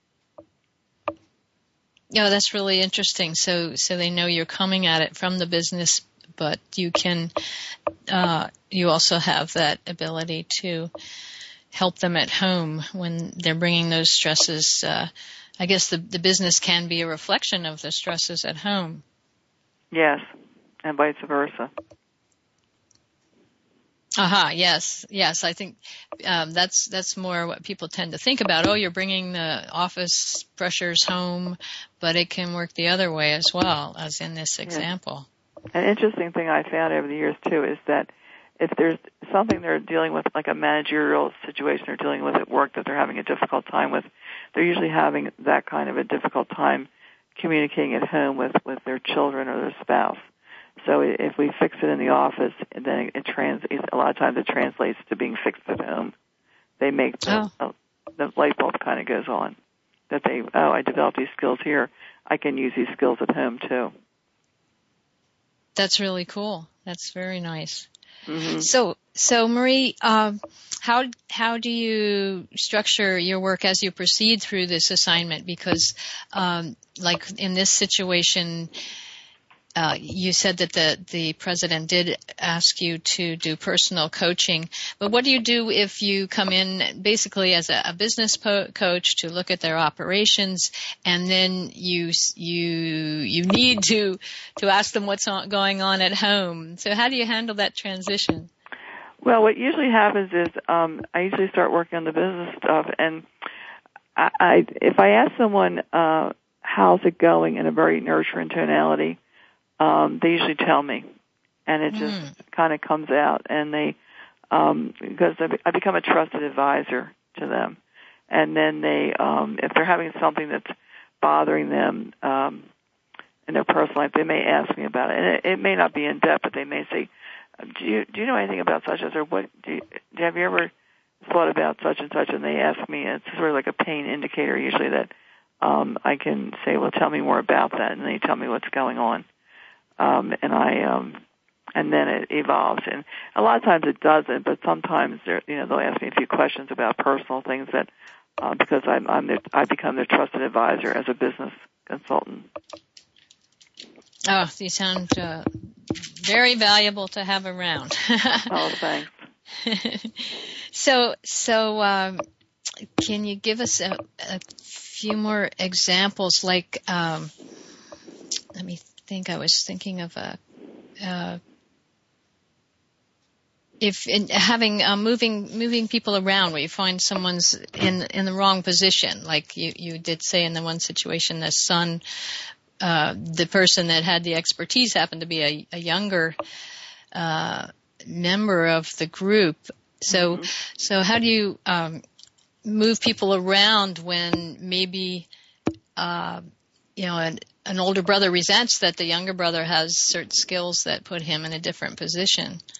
Yeah, that's really interesting. So, so they know you're coming at it from the business, but you can, uh, you also have that ability to help them at home when they're bringing those stresses. Uh, I guess the, the business can be a reflection of the stresses at home. Yes, and vice versa. Aha, uh-huh, yes, yes. I think um, that's that's more what people tend to think about. Oh, you're bringing the office pressures home, but it can work the other way as well, as in this example. Yes. An interesting thing I found over the years, too, is that if there's something they're dealing with, like a managerial situation they're dealing with at work that they're having a difficult time with, they're usually having that kind of a difficult time communicating at home with, with their children or their spouse. So if we fix it in the office, then it trans. A lot of times it translates to being fixed at home. They make the, oh. uh, the light bulb kind of goes on. That they, oh, I developed these skills here. I can use these skills at home too. That's really cool. That's very nice. Mm-hmm. So, so Marie, um, how how do you structure your work as you proceed through this assignment? Because, um, like in this situation. Uh, you said that the, the president did ask you to do personal coaching, but what do you do if you come in basically as a, a business po- coach to look at their operations, and then you you you need to to ask them what's on, going on at home? So how do you handle that transition? Well, what usually happens is um, I usually start working on the business stuff, and I, I if I ask someone uh, how's it going in a very nurturing tonality. Um, they usually tell me, and it just mm. kind of comes out. And they, um, because I become a trusted advisor to them, and then they, um, if they're having something that's bothering them um, in their personal life, they may ask me about it. And it, it may not be in depth, but they may say, "Do you do you know anything about such as or what? Do you, have you ever thought about such and such?" And they ask me. It's sort of like a pain indicator usually that um, I can say, "Well, tell me more about that," and they tell me what's going on. Um, and I, um, and then it evolves. And a lot of times it doesn't, but sometimes they're, you know, they'll ask me a few questions about personal things that, uh, because I'm, I'm their, I become their trusted advisor as a business consultant. Oh, you sound uh, very valuable to have around. Oh, thanks. so, so um, can you give us a, a few more examples? Like, um, let me. I think I was thinking of a, uh, if in having uh, moving moving people around where you find someone's in in the wrong position, like you you did say in the one situation, the son, uh, the person that had the expertise happened to be a, a younger uh, member of the group. So mm-hmm. so how do you um, move people around when maybe uh, you know an An older brother resents that the younger brother has certain skills that put him in a different position?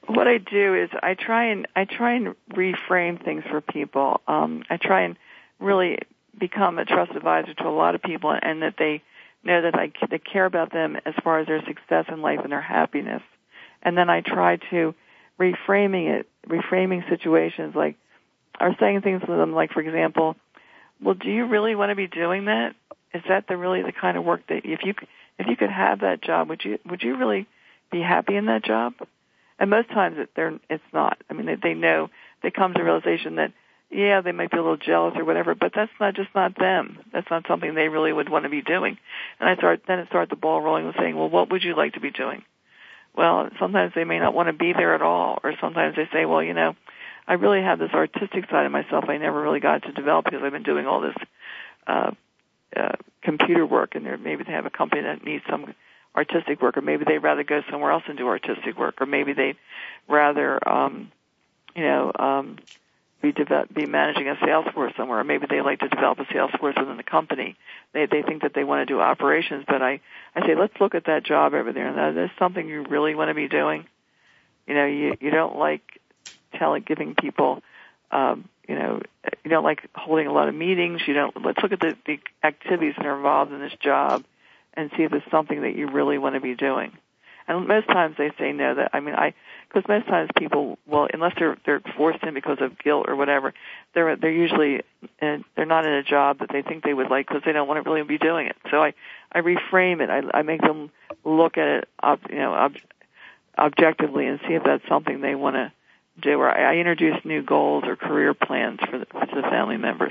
what I do is I try and I try and reframe things for people. Um, I try and really become a trusted advisor to a lot of people, and that they know that I they care about them as far as their success in life and their happiness. And then I try to reframing it, reframing situations like, or saying things to them like, for example, well, do you really want to be doing that? Is that the really the kind of work that if you if you could have that job, would you would you really be happy in that job? And most times it, they're it's not. I mean, they, they know they come to the realization that yeah, they might be a little jealous or whatever, but that's not just not them. That's not something they really would want to be doing. And I start then it starts the ball rolling with saying, well, what would you like to be doing? Well, sometimes they may not want to be there at all, or sometimes they say, well, you know, I really have this artistic side of myself I never really got to develop because I've been doing all this uh, uh, computer work, and maybe they have a company that needs some artistic work, or maybe they'd rather go somewhere else and do artistic work, or maybe they'd rather, um, you know, um, be develop, be managing a sales force somewhere, or maybe they like to develop a sales force within the company. They they think that they want to do operations, but I, I say, let's look at that job over there, and that is something you really want to be doing. You know, you, you don't like telling, giving people, um, you know, you don't like holding a lot of meetings. You don't, let's look at the, the activities that are involved in this job and see if it's something that you really want to be doing. And most times they say no. That I mean, I because most times people, well, unless they're they're forced in because of guilt or whatever, they're they're usually in, they're not in a job that they think they would like because they don't want to really be doing it. So I I reframe it. I I make them look at it, ob, you know, ob, objectively and see if that's something they want to do. Or I, I introduce new goals or career plans for the, for the family members.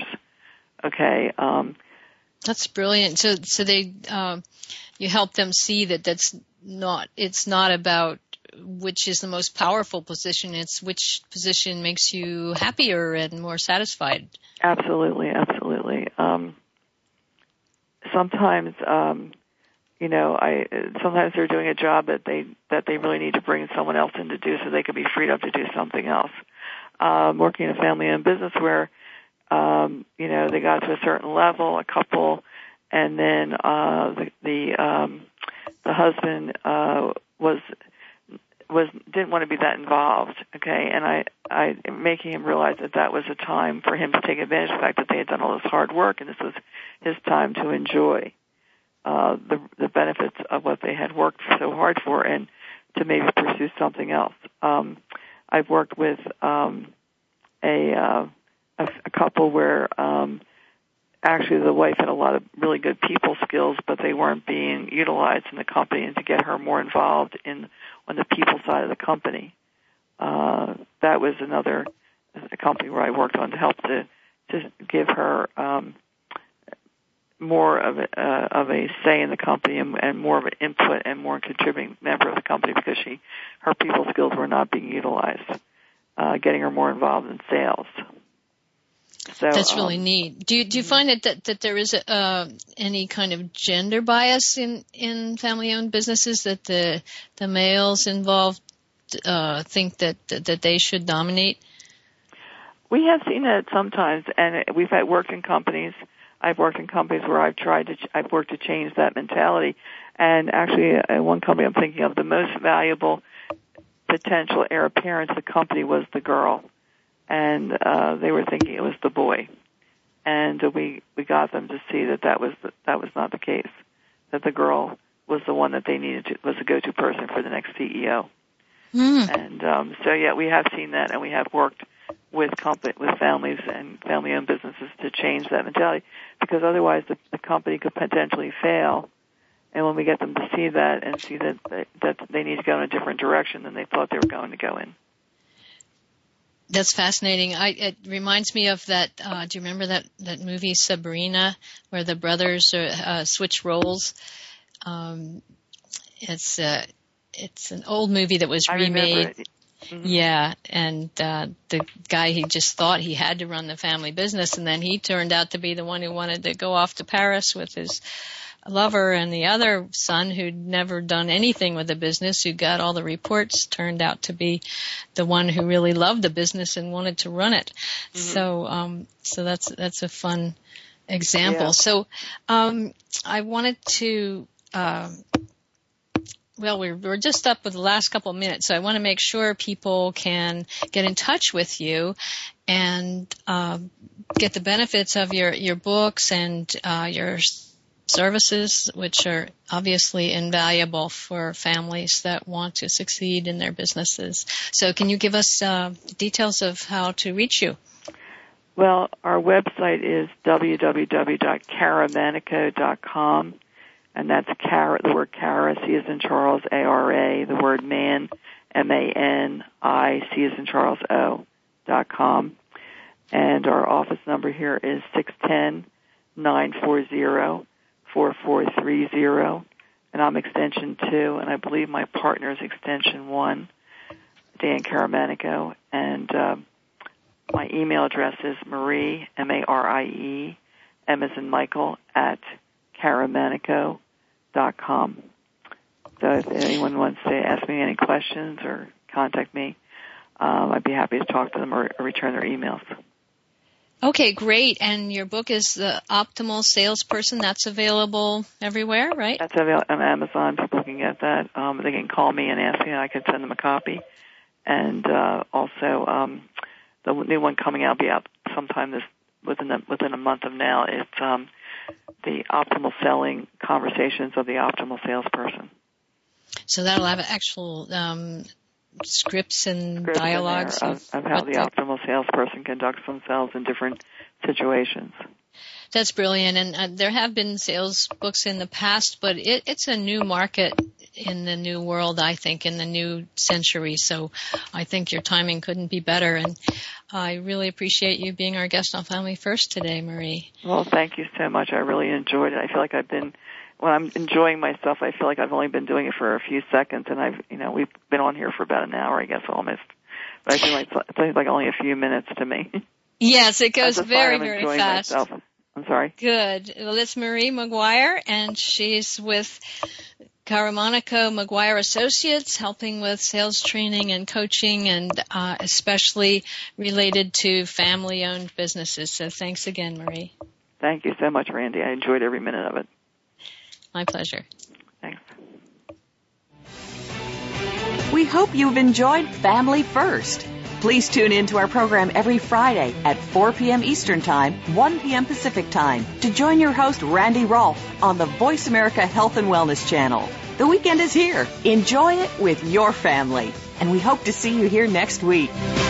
Okay. Um, That's brilliant. So, so they, um, you help them see that that's not, it's not about which is the most powerful position. It's which position makes you happier and more satisfied. Absolutely. Absolutely. Um, sometimes, um, you know, I, sometimes they're doing a job that they, that they really need to bring someone else in to do so they can be freed up to do something else. Um, working in a family-owned business where, Um, you know, they got to a certain level, a couple, and then uh, the the, um, the husband uh, was was didn't want to be that involved. Okay, and I I making him realize that that was a time for him to take advantage of the fact that they had done all this hard work, and this was his time to enjoy uh, the the benefits of what they had worked so hard for, and to maybe pursue something else. Um, I've worked with um, a uh, A, a couple where um, actually the wife had a lot of really good people skills, but they weren't being utilized in the company, and to get her more involved in on the people side of the company. Uh, that was another a company where I worked on to help to to give her um, more of a, uh, of a say in the company and, and more of an input and more contributing member of the company because she her people skills were not being utilized, uh, getting her more involved in sales. So, That's really um, neat. Do you, do you find that, that, that there is a, uh, any kind of gender bias in, in family-owned businesses, that the the males involved uh, think that, that that they should dominate? We have seen that sometimes, and we've had worked in companies. I've worked in companies where I've tried to, I've worked to change that mentality. And actually, uh, one company I'm thinking of, the most valuable potential heir apparent to the company was the girl. And uh, they were thinking it was the boy, and uh, we we got them to see that that was the, that was not the case. That the girl was the one that they needed to was the go-to person for the next C E O. Mm. And um, so yeah, we have seen that, and we have worked with company with families and family-owned businesses to change that mentality, because otherwise the, the company could potentially fail. And when we get them to see that and see that they, that they need to go in a different direction than they thought they were going to go in. That's fascinating. I, it reminds me of that, uh, do you remember that, that movie Sabrina, where the brothers uh, uh, switch roles? Um, it's, uh, it's an old movie that was I remade. Mm-hmm. Yeah, and uh, the guy, he just thought he had to run the family business, and then he turned out to be the one who wanted to go off to Paris with his lover, and the other son, who'd never done anything with the business, who got all the reports, turned out to be the one who really loved the business and wanted to run it. Mm-hmm. So, um, so that's that's a fun example. Yeah. So, um, I wanted to uh, well, we're, we're just up with the last couple of minutes, so I want to make sure people can get in touch with you and uh, get the benefits of your, your books and uh, your services, which are obviously invaluable for families that want to succeed in their businesses. So can you give us uh, details of how to reach you? Well, our website is w w w dot caramanico dot com, and that's Cara, the word Cara, C as in Charles, A R A, the word man, M A N I, C as in Charles, O, dot com. And our office number here is six one zero, nine four zero, four four three zero, and I'm extension two, and I believe my partner is extension one, Dan Caramanico, and uh, my email address is Marie, M A R I E, M as in Michael, at caramanico dot com. So if anyone wants to ask me any questions or contact me, um, I'd be happy to talk to them or, or return their emails. Okay, great. And your book is The Optimal Salesperson. That's available everywhere, right? That's available on Amazon. People can get that. Um, they can call me and ask me, and I can send them a copy. And uh, also, um, the new one coming out will be out sometime this within the, within a month of now. It's um, The Optimal Selling Conversations of the Optimal Salesperson. So that'll have actual um, scripts and Scripts dialogues of, of, of how the the optimal salesperson conducts themselves in different situations. That's brilliant. And uh, there have been sales books in the past, but it, it's a new market in the new world, I think, in the new century. So I think your timing couldn't be better. And I really appreciate you being our guest on Family First today, Marie. Well, thank you so much. I really enjoyed it. I feel like I've been, when I'm enjoying myself, I feel like I've only been doing it for a few seconds, and I've, you know, we've been on here for about an hour, I guess, almost. But I feel like it seems like only a few minutes to me. Yes, it goes very, very fast. Myself. I'm sorry. Good. Well, it's Marie McGuire, and she's with Caramanico McGuire Associates, helping with sales training and coaching, and uh, especially related to family-owned businesses. So thanks again, Marie. Thank you so much, Randy. I enjoyed every minute of it. My pleasure. Thanks. We hope you've enjoyed Family First. Please tune in to our program every Friday at four p.m. Eastern Time, one p.m. Pacific Time to join your host, Randy Rolfe, on the Voice America Health and Wellness Channel. The weekend is here. Enjoy it with your family. And we hope to see you here next week.